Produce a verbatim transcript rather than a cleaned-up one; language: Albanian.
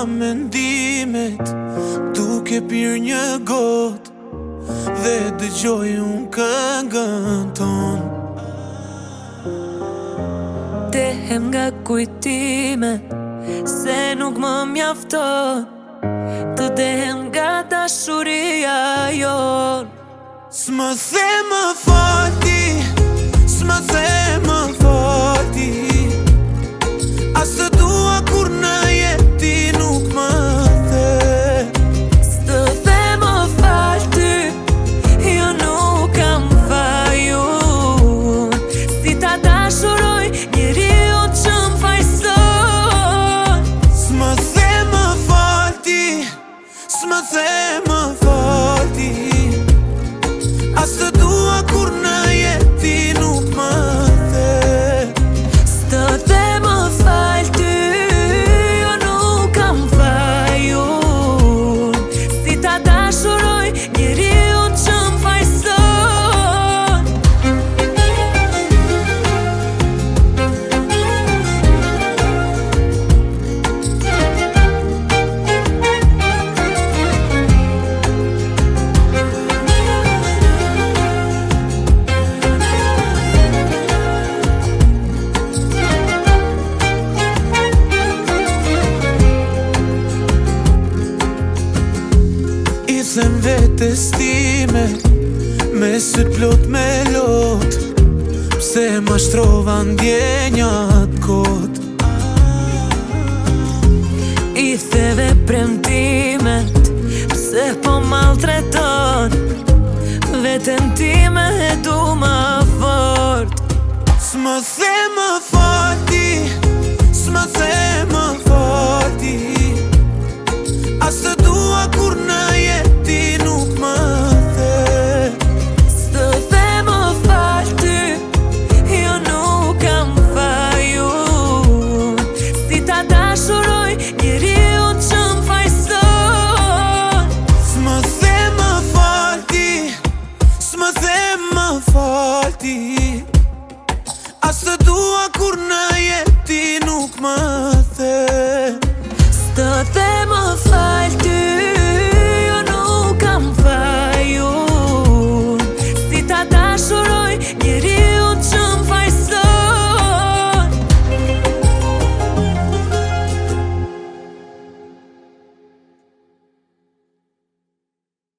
mendimet duke pirë një got dhe dëgjoj unë këngën ton. Dehem nga kujtimet se nuk më mjafton, të dehem nga dashuria jon. S'më the më falti, s'më the më falti, as të dua kur në jeti nuk më the. S'të the më fal ty, jo nuk kam fajun, si ta dashuroj njeriun që m'fajson. S'më the më falti, s'më the më falti, as të dua kur në jeti nuk më the. S'të the më fal ty, jo nuk kam fajun, si ta dashuroj njeriun që m'fajson. Them vetës time, me syt plot me lot, pse ma shtrova ndjenjat kot. I theve premtimet, pse po maltreton, veten time e du ma fort. S'më the më